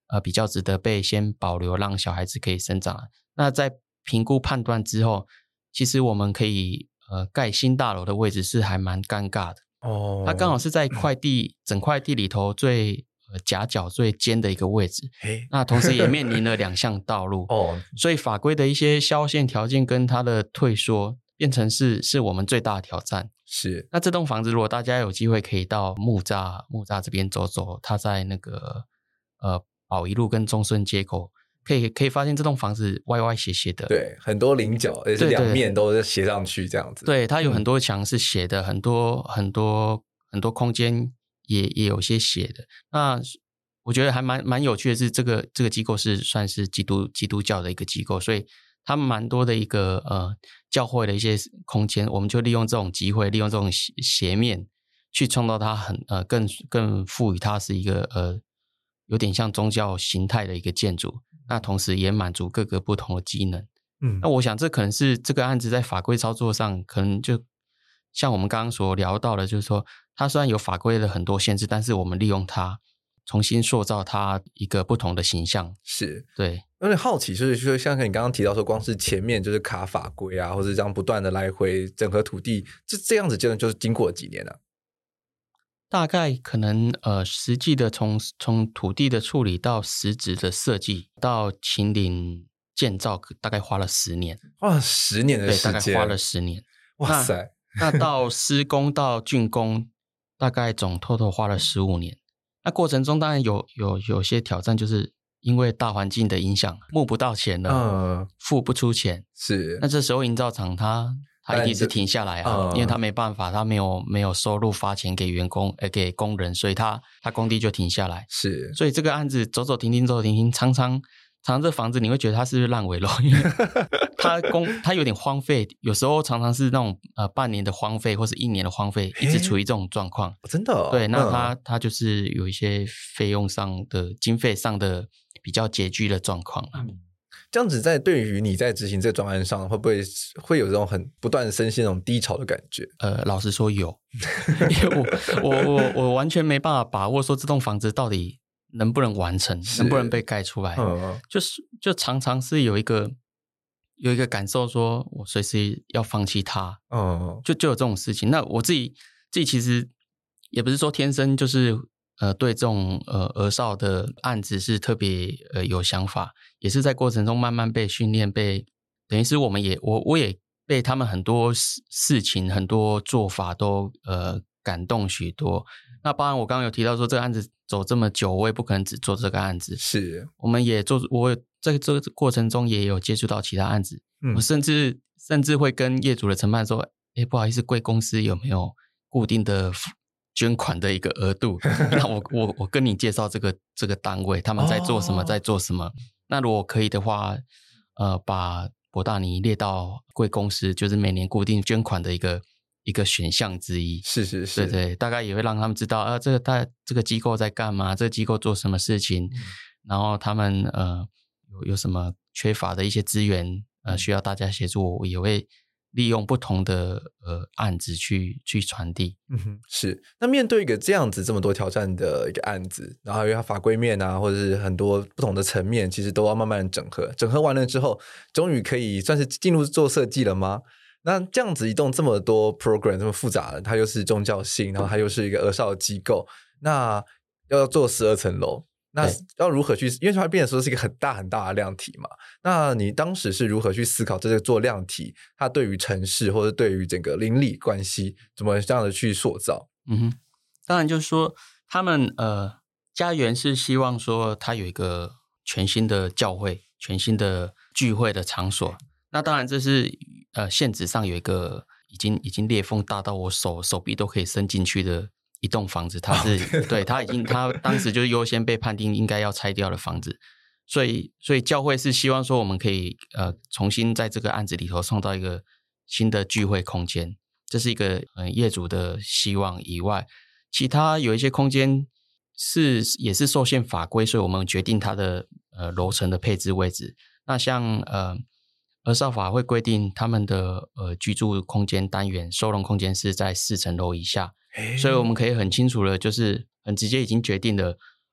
比较值得被先保留，让小孩子可以生长。那在评估判断之后，其实我们可以盖新大楼的位置是还蛮尴尬的哦，它刚好是在整块地里头最夹角最尖的一个位置，那同时也面临了2项道路哦，所以法规的一些销线条件跟它的退缩变成是我们最大的挑战。 是， 那这栋房子如果大家有机会可以到木栅这边走走，它在那个宝仪路跟中顺街口，可以发现这栋房子歪歪斜斜的， 对，很多棱角，而且是两面都是斜上去这样子。 对，它有很多墙是斜的，很多空间也有些斜的。那我觉得还蛮有趣的是，这个机构是算是基督教的一个机构，所以他们蛮多的一个教会的一些空间，我们就利用这种机会，利用这种斜面去创造它更赋予它是一个有点像宗教形态的一个建筑，那同时也满足各个不同的机能。那我想这可能是这个案子在法规操作上，可能就像我们刚刚所聊到的，就是说它虽然有法规的很多限制，但是我们利用它重新塑造它一个不同的形象。 是，对。有点好奇，就是说像你刚刚提到说，光是前面就是卡法规啊，或者这样不断的来回整合土地，这样子就是经过了几年啊？ 大概可能实际的从土地的处理到实质的设计到秦岭建造，大概花了10年。 哇，10年的时间， 对，大概花了10年。 哇塞！ 那到施工到竣工，大概总 total 花了15年。那过程中当然有些挑战，就是因为大环境的影响，募不到钱了，付不出钱。 是。 那这时候营造厂它一定是停下来啊，因为他没办法，他没有收入发钱给员工给工人，所以他工地就停下来。 是， 所以这个案子走走停停，常常这房子你会觉得它是不是烂尾楼，因为它有点荒废，有时候常常是那种半年的荒废或是1年的荒废，一直处于这种状况。 真的哦？ 对，那它就是有一些费用上的经费上的比较拮据的状况啊。 这样子对于你在执行这个专案上，会有这种很不断升现那种低潮的感觉？ 老实说有，因为我完全没办法把握说这栋房子到底能不能完成，能不能被盖出来。就常常是有一个感受说我随时要放弃它。就有这种事情。那我自己其实也不是说天生就是对这种儿少的案子是特别有想法，也是在过程中慢慢被训练，等于是我也被他们很多事情很多做法都感动许多。那包含我刚刚有提到说这个案子走这么久，我也不可能只做这个案子， 是我们也我在这个过程中也有接触到其他案子。我甚至会跟业主的承办说，不好意思，贵公司有没有固定的捐款的一个额度？那我跟你介绍这个单位，他们在做什么，在做什么。那如果可以的话，把博大尼列到贵公司，就是每年固定捐款的一个选项之一。 是， 对对，大概也会让他们知道这个机构在干嘛，这个机构做什么事情，然后他们有什么缺乏的一些资源需要大家协助，我也会利用不同的案子去传递。 是。那面对一个这样子这么多挑战的一个案子，然后因为它法规面啊，或者是很多不同的层面，其实都要慢慢整合。整合完了之后，终于可以算是进入做设计了吗？那这样子一栋这么多 program 这么复杂的，它又是宗教性，然后它又是一个儿少的机构，那要做12层楼。那要如何去，因为它变成说是一个很大很大的量体嘛，那你当时是如何去思考这个做量体它对于城市或者对于整个邻里关系怎么这样的去塑造？ 当然就是说他们家园是希望说它有一个全新的教会，全新的聚会的场所。那当然这是现址上有一个已经裂缝大到我手臂都可以伸进去的一栋房子，它是对它当时就是优先被判定应该要拆掉的房子，所以教会是希望说我们可以重新在这个案子里头创造一个新的聚会空间，这是一个业主的希望以外，其他有一些空间也是受限法规，所以我们决定它的楼层的配置位置。那像儿少法会规定他们的居住空间单元收容空间是在4层楼以下，所以我们可以很清楚的就是很直接已经决定了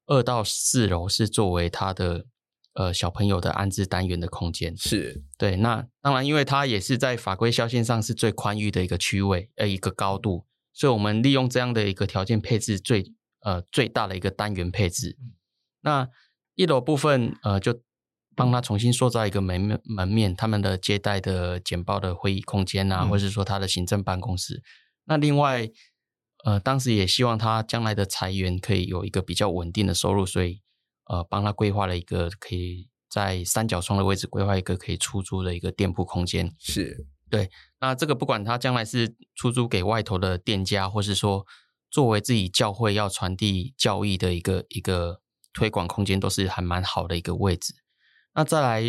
2到4楼是作为他的小朋友的安置单元的空间。 是， 对，那当然因为它也是在法规校线上是最宽裕的一个区位，一个高度，所以我们利用这样的一个条件配置最大的一个单元配置。那1楼部分就帮他重新塑造一个门面，他们的接待的简报的会议空间啊，或是说他的行政办公室。那另外当时也希望他将来的财源可以有一个比较稳定的收入，所以帮他规划了一个可以在三角窗的位置规划一个可以出租的一个店铺空间。 是， 对，那这个不管他将来是出租给外头的店家，或是说作为自己教会要传递教义的一个推广空间，都是还蛮好的一个位置。那再来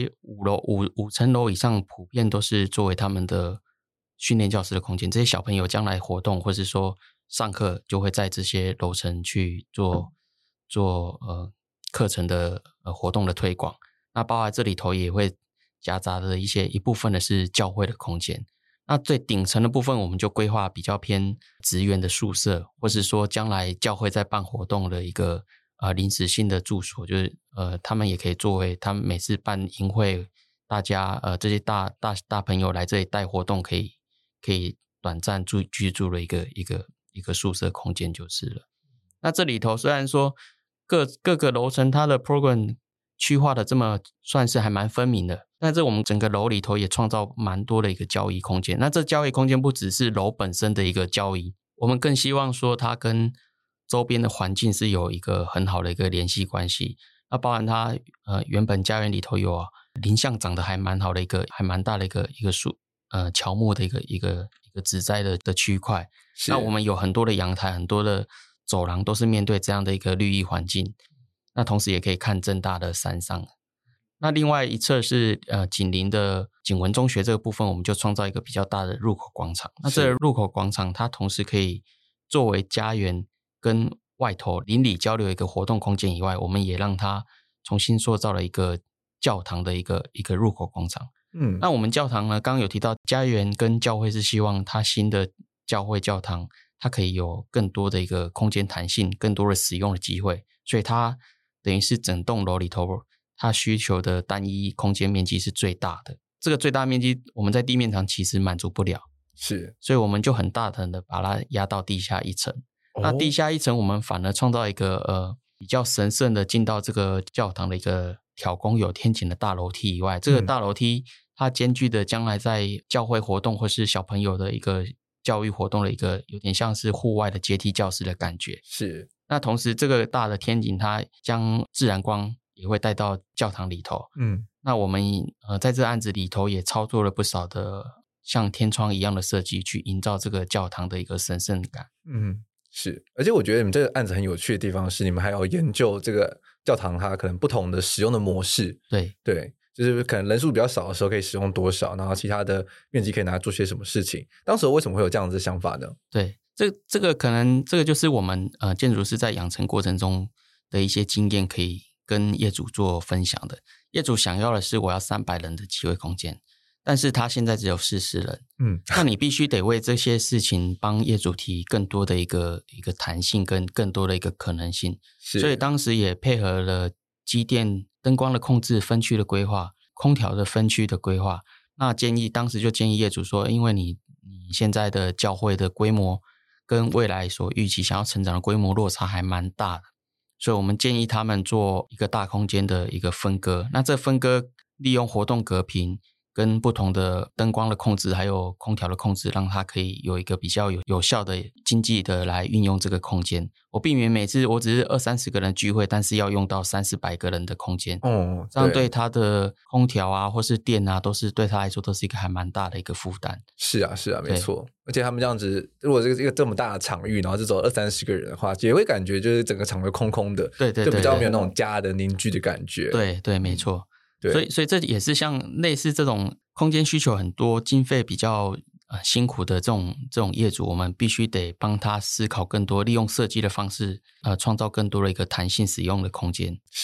5层楼以上普遍都是作为他们的训练教室的空间，这些小朋友将来活动或是说上课就会在这些楼层去做课程的活动的推广。那包含这里头也会夹杂的一部分的是教会的空间。那最顶层的部分我们就规划比较偏职员的宿舍，或是说将来教会在办活动的一个临时性的住所，就是他们也可以作为他们每次办营会，大家这些大朋友来这里带活动可以短暂居住的一个宿舍空间就是了。那这里头虽然说各个楼层它的 program 区划的这么算是还蛮分明的，但是我们整个楼里头也创造蛮多的一个交易空间。那这交易空间不只是楼本身的一个交易，我们更希望说它跟周边的环境是有一个很好的一个联系关系。那包含它原本家园里头有林相长得还蛮好的还蛮大的一个树乔木的一个植栽的区块。那我们有很多的阳台，很多的走廊都是面对这样的一个绿意环境。那同时也可以看正大的山上。那另外一侧是紧邻的景文中学这个部分，我们就创造一个比较大的入口广场。那这个入口广场它同时可以作为家园跟外头邻里交流一个活动空间以外，我们也让它重新塑造了一个教堂的一个入口广场。那我们教堂呢，刚刚有提到家园跟教会是希望它新的教会教堂它可以有更多的一个空间弹性，更多的使用的机会，所以它等于是整栋楼里头它需求的单一空间面积是最大的。这个最大面积我们在地面上其实满足不了， 是， 所以我们就很大胆的把它压到地下1层。那地下1层我们反而创造一个比较神圣的进到这个教堂的一个挑工有天井的大楼梯以外，这个大楼梯它兼具的将来在教会活动或是小朋友的一个教育活动的一个有点像是户外的阶梯教室的感觉。 是， 那同时这个大的天井它将自然光也会带到教堂里头。那我们在这个案子里头也操作了不少的像天窗一样的设计，去营造这个教堂的一个神圣感。 是，而且我觉得你们这个案子很有趣的地方是，你们还要研究这个教堂它可能不同的使用的模式。 对， 就是可能人数比较少的时候可以使用多少，然后其他的面积可以拿来做些什么事情。当时为什么会有这样子的想法呢？ 对，这个可能这个就是我们建筑师在养成过程中的一些经验，可以跟业主做分享的。业主想要的是我要300人的集会空间，但是他现在只有40人。那你必须得为这些事情帮业主提更多的一个弹性跟更多的一个可能性。所以当时也配合了机电灯光的控制、分区的规划、空调的分区的规划。那当时就建议业主说，因为你现在的教会的规模跟未来所预期想要成长的规模落差还蛮大的，所以我们建议他们做一个大空间的一个分割。那这分割利用活动隔屏跟不同的灯光的控制还有空调的控制，让它可以有一个比较有效的经济的来运用这个空间。我避免每次我只是20-30个人聚会，但是要用到300-400个人的空间。这样对他的空调啊或是电啊，都是对他来说都是一个还蛮大的一个负担。 是啊没错。而且他们这样子，如果这个这么大的场域，然后只走20-30个人的话，也会感觉就是整个场域空空的。对，就比较没有那种家的凝聚的感觉。 对，没错。所以这也是像类似这种空间需求很多、经费比较辛苦的这种业主，我们必须得帮他思考更多，利用设计的方式创造更多的一个弹性使用的空间。 是。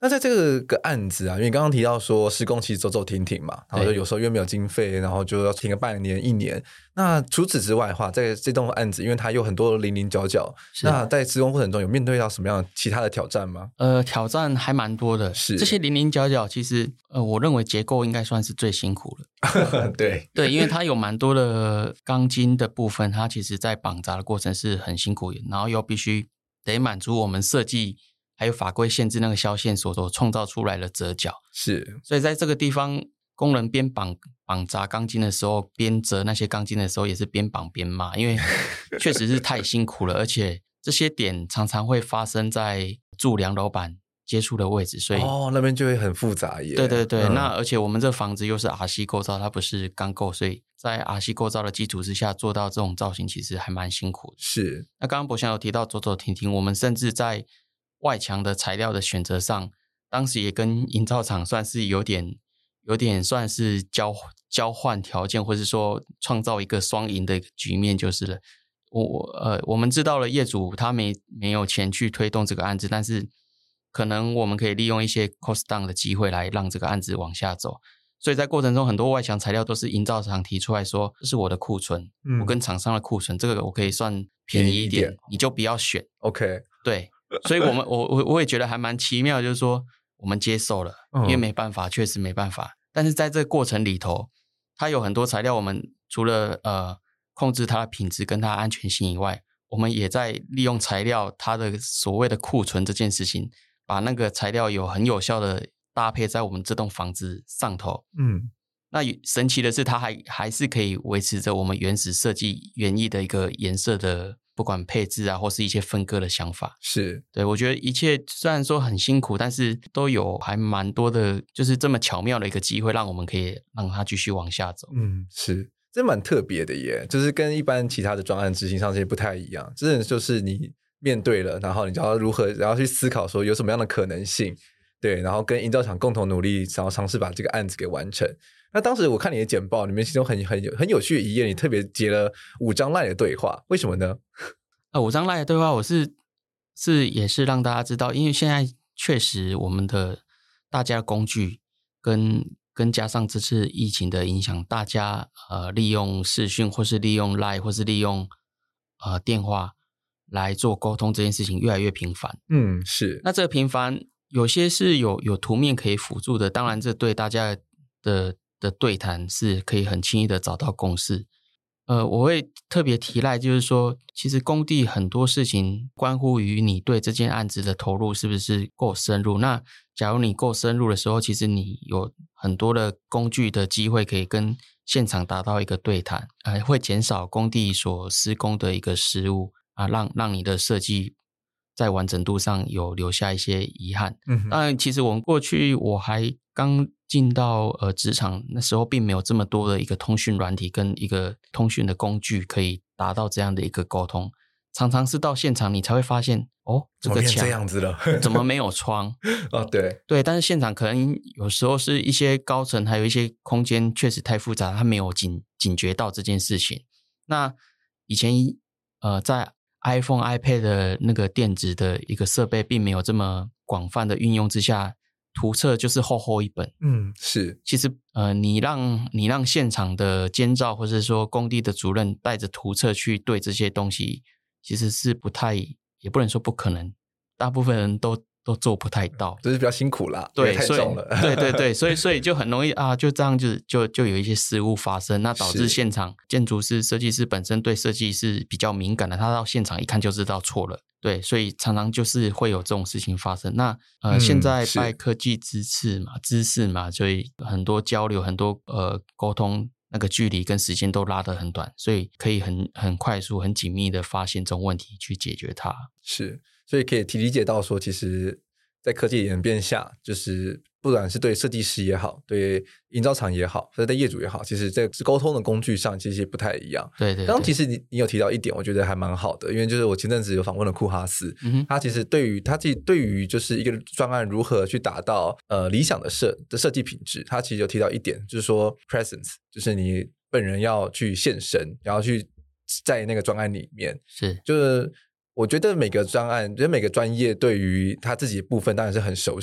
那在这个案子啊，因为你刚刚提到说施工其实走走停停嘛，然后就有时候因为没有经费，然后就要停个半年1年。那除此之外的话，在这栋案子因为它有很多零零角角，那在施工过程中有面对到什么样其他的挑战吗？ 挑战还蛮多的， 是这些零零角角其实我认为结构应该算是最辛苦了。 对， 因为它有蛮多的钢筋的部分，它其实在绑扎的过程是很辛苦，然后又必须得满足我们设计还有法规限制那个销线所创造出来的折角。 是， 所以在这个地方工人边绑扎钢筋的时候，边折那些钢筋的时候也是边绑边骂，因为确实是太辛苦了，而且这些点常常会发生在柱梁楼板接触的位置，所以那边就会很复杂耶。 对，那而且我们这房子又是 RC 构造，它不是钢构，所以在 RC 构造的基础之下做到这种造型其实还蛮辛苦的。 是， 那刚刚博翔有提到走走停停，我们甚至在外墙的材料的选择上，当时也跟营造厂算是有点算是交换条件，或是说创造一个双赢的局面就是了。我们知道了业主他没有钱去推动这个案子，但是可能我们可以利用一些 cost down 的机会来让这个案子往下走。所以在过程中很多外墙材料都是营造厂提出来说这是我的库存，我跟厂商的库存，这个我可以算便宜一点，你就不要选。 OK， 对，所以我也觉得还蛮奇妙，就是说我们接受了，因为没办法，确实没办法。但是在这个过程里头，它有很多材料，我们除了控制它的品质跟它的安全性以外，我们也在利用材料它的所谓的库存这件事情，把那个材料很有效的搭配在我们这栋房子上头。那神奇的是它还是可以维持着我们原始设计原意的一个颜色的不管配置啊或是一些分割的想法。 是， 对，我觉得一切虽然说很辛苦，但是都有还蛮多的就是这么巧妙的一个机会让我们可以让它继续往下走。 是，这蛮特别的耶，就是跟一般其他的专案执行上这些不太一样，真的就是你面对了，然后你就要如何然后去思考说有什么样的可能性，对，然后跟营造厂共同努力，然后尝试把这个案子给完成。那当时我看你的简报里面其中很有趣的一页，你特别截了5张 LINE 的对话，为什么呢 ？5张 LINE 的对话我也是让大家知道，因为现在确实我们的大家的工具跟加上这次疫情的影响，大家利用视讯或是利用 LINE 或是利用电话来做沟通这件事情越来越频繁。 是。 那这个频繁有些是有图面可以辅助的，当然这对大家的对谈是可以很轻易的找到共识。我会特别提赖，就是说其实工地很多事情关乎于你对这件案子的投入是不是够深入。那假如你够深入的时候，其实你有很多的工具的机会可以跟现场达到一个对谈，会减少工地所施工的一个失误啊，让你的设计在完整度上有留下一些遗憾。当然其实我们过去我还刚进到职场，那时候并没有这么多的一个通讯软体跟一个通讯的工具可以达到这样的一个沟通，常常是到现场你才会发现这个墙这样子了怎么没有窗对，但是现场可能有时候是一些高层还有一些空间确实太复杂，他没有警觉到这件事情。那以前在 iPhone iPad 的那个电子的一个设备并没有这么广泛的运用之下，图册就是厚厚一本。 是。 其实你让现场的监造或者说工地的主任带着图册去对这些东西，其实是不太，也不能说不可能，大部分人都做不太到， 就是比较辛苦啦， 对， 太重了。 对，所以就很容易就这样就有一些失误发生，那导致现场建筑师设计师本身对设计是比较敏感的，他到现场一看就知道错了。对，所以常常就是会有这种事情发生。那现在拜科技知识嘛，所以很多交流很多沟通那个距离跟时间都拉得很短，所以可以很快速很紧密的发现这种问题去解决它。 是，所以可以理解到说其实在科技演变下，就是不管是对设计师也好，对营造厂也好，或者对业主也好，其实在沟通的工具上其实不太一样。 对， 刚刚其实你有提到一点，我觉得还蛮好的，因为就是我前阵子有访问了库哈斯，他其实对于就是一个专案如何去达到理想的设计品质，他其实有提到一点，就是说 presence， 就是你本人要去现身，然后去在那个专案里面，就是我觉得每个专案，就是每个专业对于他自己的部分当然是很熟悉，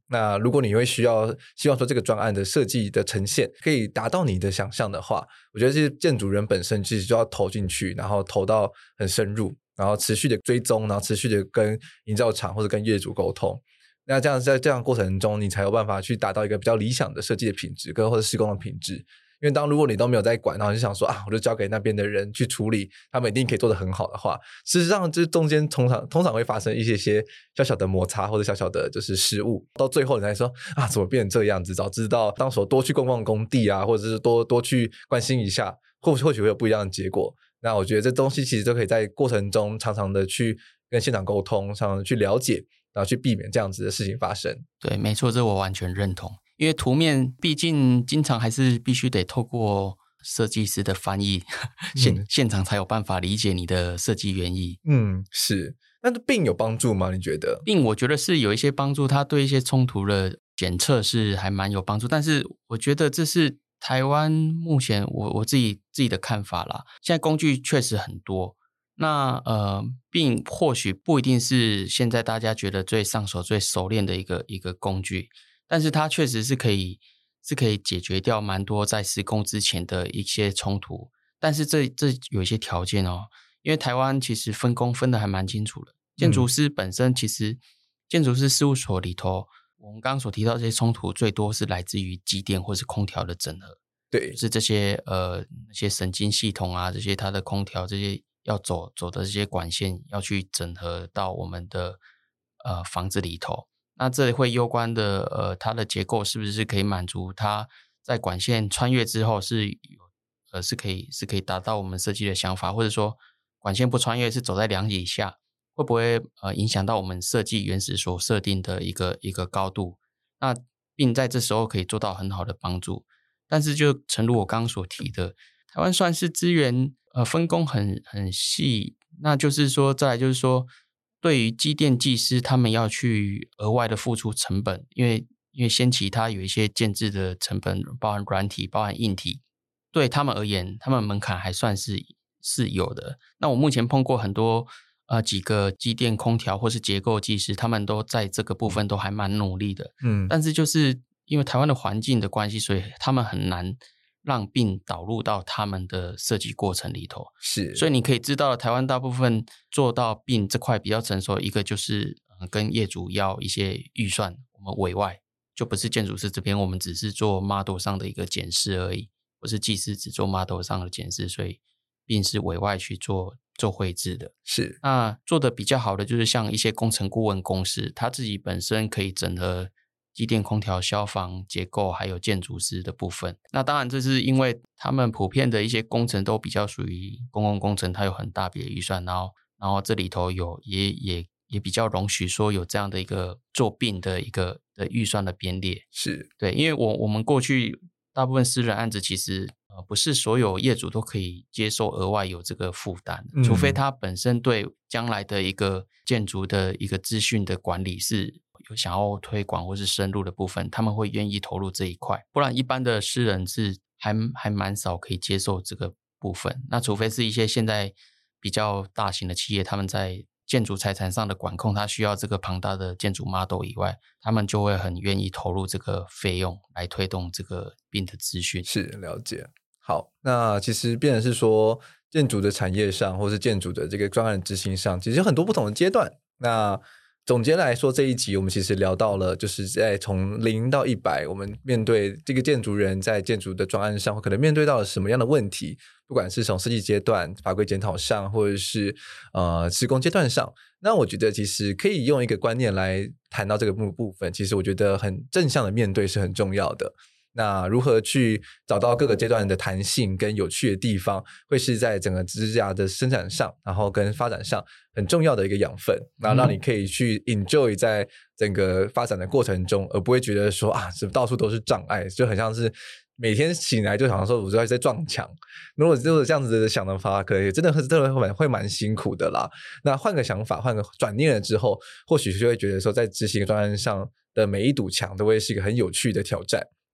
那如果你会希望说这个专案的设计的呈现可以达到你的想象的话，我觉得是建筑人本身其实就要投进去，然后投到很深入，然后持续的追踪，然后持续的跟营造厂或者跟业主沟通。那这样在这样的过程中，你才有办法去达到一个比较理想的设计的品质跟或者施工的品质。因为如果你都没有在管，然后你就想说我就交给那边的人去处理，他们一定可以做得很好的话，事实上这中间通常会发生一些小小的摩擦或者小小的就是失误，到最后你才说怎么变成这样子，早知道当时多去逛逛工地或者是多去关心一下，或许会有不一样的结果。那我觉得这东西其实都可以在过程中常常的去跟现场沟通，常常的去了解，然后去避免这样子的事情发生。 对，没错，这我完全认同。因为图面毕竟经常还是必须得透过设计师的翻译现场才有办法理解你的设计原意。 是。那BIM有帮助吗？你觉得 BIM我觉得是有一些帮助，它对一些冲突的检测是还蛮有帮助，但是我觉得这是台湾目前我自己的看法啦。现在工具确实很多，那BIM或许不一定是现在大家觉得最上手最熟练的一个工具，但是它确实是可以解决掉蛮多在施工之前的一些冲突。但是这有一些条件因为台湾其实分工分得还蛮清楚的。建筑师本身其实建筑师事务所里头，我们刚刚所提到这些冲突最多是来自于机电或是空调的整合。 对， 就是这些那些神经系统这些它的空调这些要走的这些管线要去整合到我们的房子里头。那这会攸关的它的结构是不是可以满足它在管线穿越之后是可以达到我们设计的想法，或者说管线不穿越是走在梁以下，会不会影响到我们设计原始所设定的一个高度？那并在这时候可以做到很好的帮助。但是就诚如我刚刚所提的，台湾算是资源分工很细，那就是说再来就是说对于机电技师他们要去额外的付出成本，因为先期它有一些建制的成本，包含软体包含硬体，对他们而言他们门槛还算是有的。那我目前碰过很多几个机电空调或是结构技师，他们都在这个部分都还蛮努力的。但是就是因为台湾的环境的关系，所以他们很难让BIM导入到他们的设计过程里头。 是， 所以你可以知道台湾大部分做到BIM这块比较成熟，一个就是跟业主要一些预算，我们委外，就不是建筑师这边我们只是做 model 上的一个检视而已，或是技师只做 model 上的检视，所以BIM是委外去做绘制的。 是， 那做的比较好的就是像一些工程顾问公司，他自己本身可以整合机电空调消防结构还有建筑师的部分。那当然这是因为他们普遍的一些工程都比较属于公共工程，它有很大笔的预算，然后这里头也比较容许说有这样的一个做BIM的一个的预算的编列。 是， 对，因为我们过去大部分私人案子其实不是所有业主都可以接受额外有这个负担，除非他本身对将来的一个建筑的一个资讯的管理是有想要推广或是深入的部分，他们会愿意投入这一块，不然一般的私人是还蛮少可以接受这个部分。那除非是一些现在比较大型的企业，他们在建筑财产上的管控，它需要这个庞大的建筑 model 以外，他们就会很愿意投入这个费用来推动这个BIM的资讯。 是，了解。好，那其实变成是说建筑的产业上或是建筑的这个专案执行上，其实有很多不同的阶段。那总结来说，这一集我们其实聊到了就是在从0到100，我们面对这个建筑人在建筑的专案上可能面对到了什么样的问题，不管是从设计阶段法规检讨上或者是施工阶段上。那我觉得其实可以用一个观念来谈到这个部分，其实我觉得很正向的面对是很重要的。那如何去找到各个阶段的弹性跟有趣的地方，会是在整个支架的生产上然后跟发展上很重要的一个养分，那让你可以去 enjoy 在整个发展的过程中，而不会觉得说到处都是障碍，就很像是每天醒来就想说我就在撞墙。如果这样子的想的话，可能真的会蛮辛苦的啦。那换个想法换个转念了之后，或许就会觉得说在执行专案上的每一堵墙都会是一个很有趣的挑战，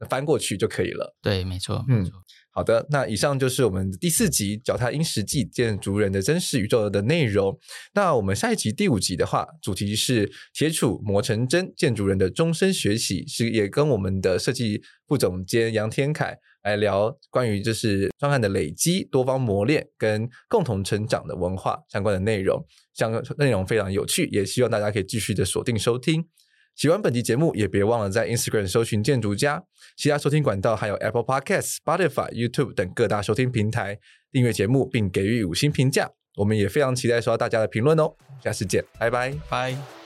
翻过去就可以了。 对，没错，没错。 好的，那以上就是我们第4集脚踏因实际建筑人的真实宇宙的内容。那我们下一集第5集的话，主题是铁杵磨成针，建筑人的终身学习，是也跟我们的设计副总监杨天凯来聊关于就是专案的累积、多方磨练跟共同成长的文化相关的内容，内容非常有趣，也希望大家可以继续的锁定收听。喜欢本期节目也别忘了在 Instagram 搜寻建筑家，其他收听管道还有 Apple Podcast、Spotify、YouTube 等各大收听平台订阅节目并给予5星评价，我们也非常期待收到大家的评论哦。下次见，拜拜。 拜。